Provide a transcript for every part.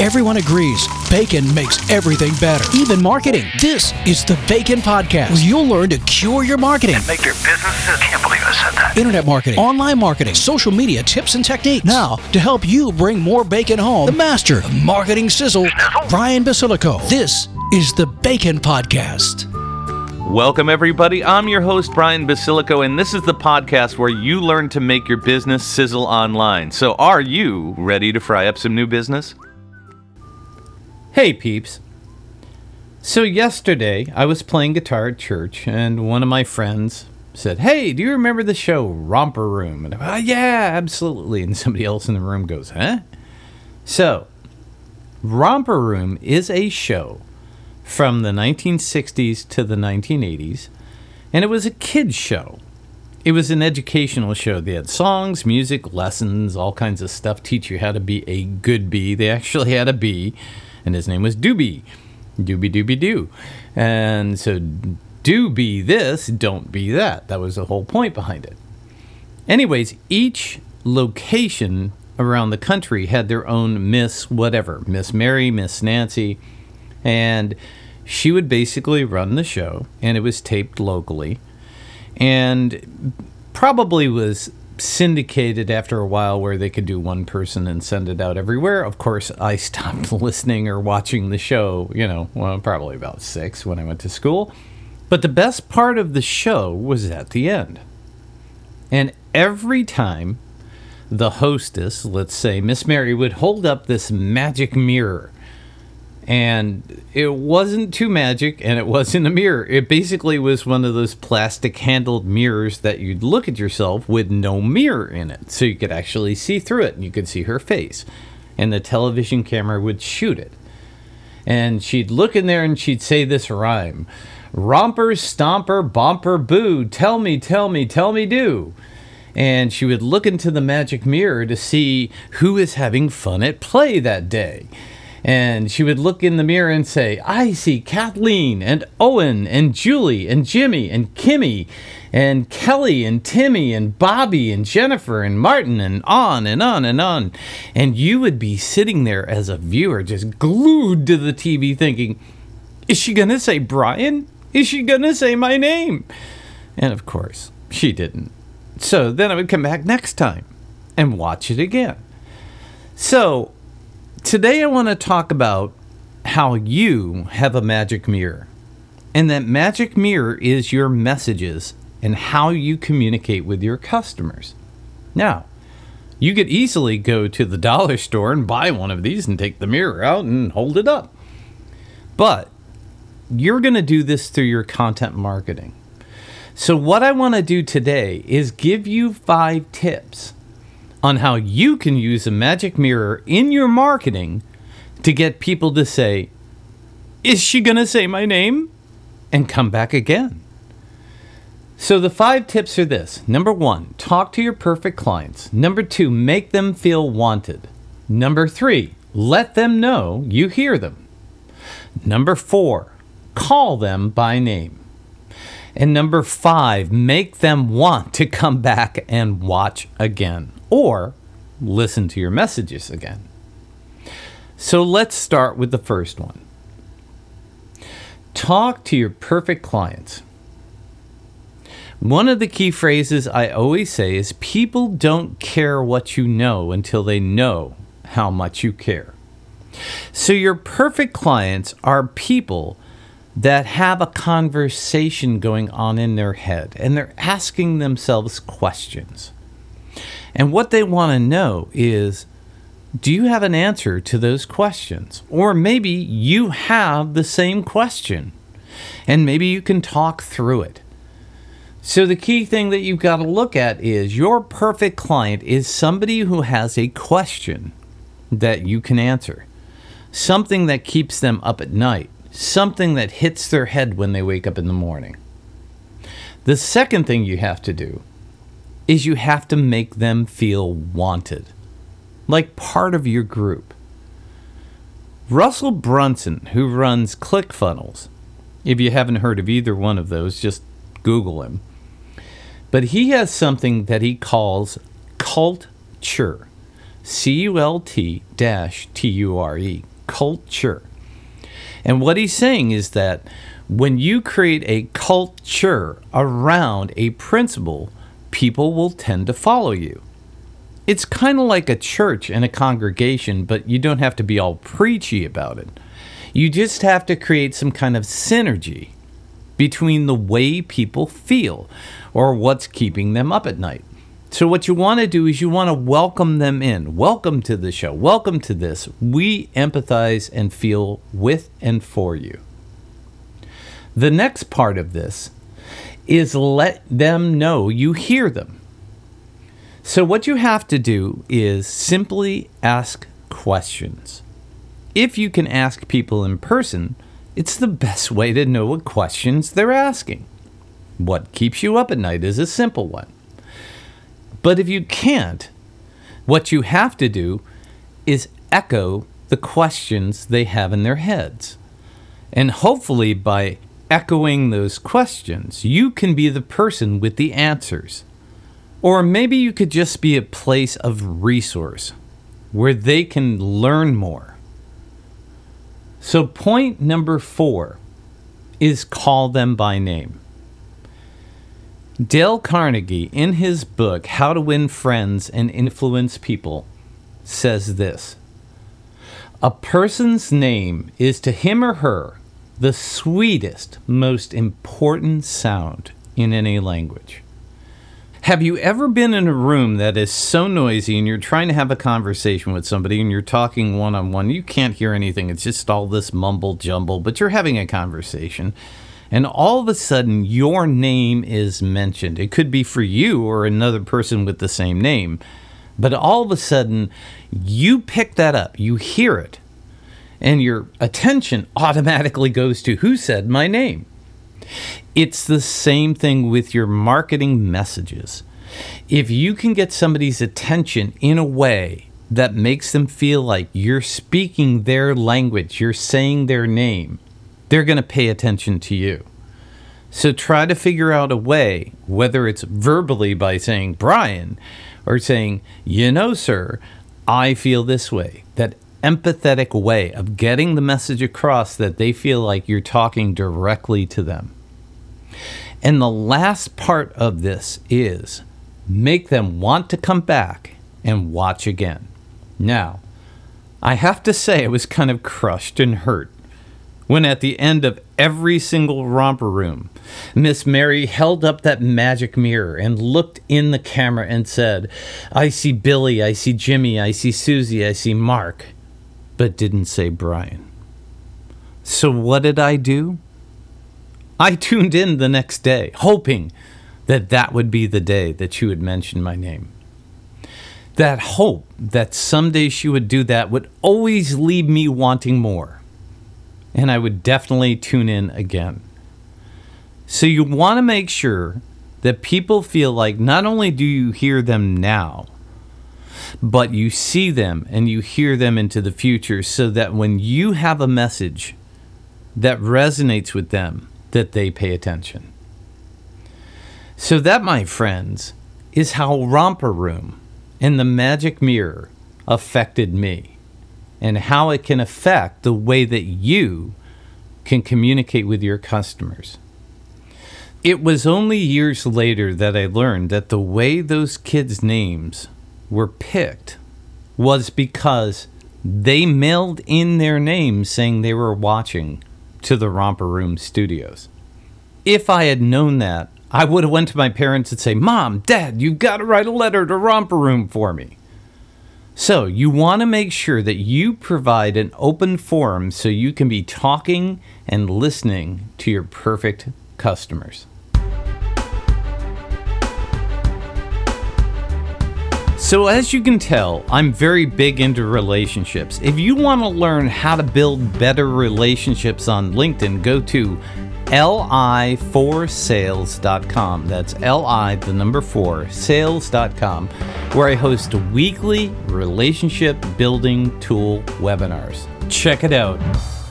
Everyone agrees bacon makes everything better, even marketing. This is the Bacon Podcast, where you'll learn to cure your marketing. And make your business. I can't believe I said that. Internet marketing, online marketing, social media tips and techniques. Now, to help you bring more bacon home, the master of marketing sizzle, Brian Basilico. This is the Bacon Podcast. Welcome, everybody. I'm your host, Brian Basilico, and this is the podcast where you learn to make your business sizzle online. So are you ready to fry up some new business? Hey peeps. So yesterday I was playing guitar at church and one of my friends said, "Hey, do you remember the show Romper Room?" And I went, "Yeah, absolutely." And somebody else in the room goes, "Huh?" So, Romper Room is a show from the 1960s to the 1980s, and it was a kids show. It was an educational show. They had songs, music, lessons, all kinds of stuff, teach you how to be a good bee. They actually had a bee, and his name was Doobie. Doobie Doobie Doo. And so, do be this, don't be that. That was the whole point behind it. Anyways, each location around the country had their own Miss whatever. Miss Mary, Miss Nancy. And she would basically run the show, and it was taped locally. And probably was syndicated after a while where they could do one person and send it out everywhere. Of course, I stopped listening or watching the show, probably about 6 when I went to school. But the best part of the show was at the end. And every time the hostess, let's say Miss Mary, would hold up this magic mirror. And it wasn't too magic, and it wasn't a mirror. It basically was one of those plastic-handled mirrors that you'd look at yourself with no mirror in it. So you could actually see through it, and you could see her face. And the television camera would shoot it. And she'd look in there, and she'd say this rhyme. "Romper, stomper, bomper, boo, tell me, do." And she would look into the magic mirror to see who is having fun at play that day. And she would look in the mirror and say, "I see Kathleen and Owen and Julie and Jimmy and Kimmy and Kelly and Timmy and Bobby and Jennifer and Martin," and on and on and on. And you would be sitting there as a viewer just glued to the TV thinking, "Is she going to say Brian? Is she going to say my name?" And of course, she didn't. So then I would come back next time and watch it again. So today I want to talk about how you have a magic mirror. And that magic mirror is your messages and how you communicate with your customers. Now, you could easily go to the dollar store and buy one of these and take the mirror out and hold it up. But you're going to do this through your content marketing. So what I want to do today is give you 5 tips on how you can use a magic mirror in your marketing to get people to say, "Is she going to say my name?" and come back again. So the 5 tips are this. Number 1, talk to your perfect clients. Number 2, make them feel wanted. Number 3, let them know you hear them. Number 4, call them by name. And number 5, make them want to come back and watch again or listen to your messages again. So let's start with the first one. Talk to your perfect clients. One of the key phrases I always say is people don't care what you know until they know how much you care. So your perfect clients are people that have a conversation going on in their head, and they're asking themselves questions. And what they want to know is, do you have an answer to those questions? Or maybe you have the same question, and maybe you can talk through it. So the key thing that you've got to look at is your perfect client is somebody who has a question that you can answer, something that keeps them up at night, something that hits their head when they wake up in the morning. The second thing you have to do is you have to make them feel wanted, like part of your group. Russell Brunson, who runs ClickFunnels, if you haven't heard of either one of those, just Google him. But he has something that he calls culture. CULT-TURE. culture. And what he's saying is that when you create a culture around a principle, people will tend to follow you. It's kind of like a church and a congregation, but you don't have to be all preachy about it. You just have to create some kind of synergy between the way people feel or what's keeping them up at night. So what you want to do is you want to welcome them in. Welcome to the show. Welcome to this. We empathize and feel with and for you. The next part of this is let them know you hear them. So what you have to do is simply ask questions. If you can ask people in person, it's the best way to know what questions they're asking. What keeps you up at night is a simple one. But if you can't, what you have to do is echo the questions they have in their heads. And hopefully by echoing those questions, you can be the person with the answers. Or maybe you could just be a place of resource where they can learn more. So point number 4 is call them by name. Dale Carnegie, in his book, How to Win Friends and Influence People, says this: a person's name is to him or her the sweetest, most important sound in any language. Have you ever been in a room that is so noisy and you're trying to have a conversation with somebody and you're talking one-on-one, you can't hear anything, it's just all this mumble jumble, but you're having a conversation, and all of a sudden your name is mentioned. It could be for you or another person with the same name, but all of a sudden you pick that up, you hear it, and your attention automatically goes to who said my name. It's the same thing with your marketing messages. If you can get somebody's attention in a way that makes them feel like you're speaking their language, you're saying their name, they're going to pay attention to you. So try to figure out a way, whether it's verbally by saying Brian or saying, you know, sir, I feel this way. That empathetic way of getting the message across that they feel like you're talking directly to them. And the last part of this is make them want to come back and watch again. Now, I have to say I was kind of crushed and hurt when at the end of every single romper room, Miss Mary held up that magic mirror and looked in the camera and said, I see Billy, I see Jimmy, I see Susie, I see Mark, but didn't say Brian. So what did I do? I tuned in the next day, hoping that that would be the day that she would mention my name. That hope that someday she would do that would always leave me wanting more. And I would definitely tune in again. So you want to make sure that people feel like not only do you hear them now, but you see them and you hear them into the future, so that when you have a message that resonates with them, that they pay attention. So that, my friends, is how Romper Room and the Magic Mirror affected me, and how it can affect the way that you can communicate with your customers. It was only years later that I learned that the way those kids' names were picked was because they mailed in their names saying they were watching to the Romper Room studios. If I had known that, I would have went to my parents and say, Mom, Dad, you've got to write a letter to Romper Room for me. So you want to make sure that you provide an open forum so you can be talking and listening to your perfect customers. So as you can tell, I'm very big into relationships. If you want to learn how to build better relationships on LinkedIn, go to li4sales.com. That's li4sales.com, where I host weekly relationship building tool webinars. Check it out.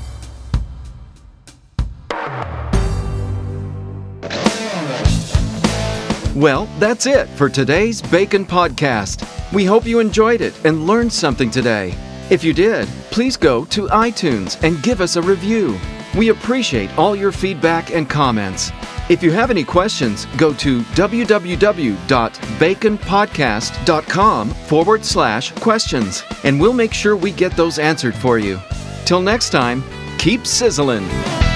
Well, that's it for today's Bacon Podcast. We hope you enjoyed it and learned something today. If you did, please please go to iTunes and give us a review. We appreciate all your feedback and comments. If you have any questions, go to www.baconpodcast.com/questions, and we'll make sure we get those answered for you. Till next time, keep sizzling.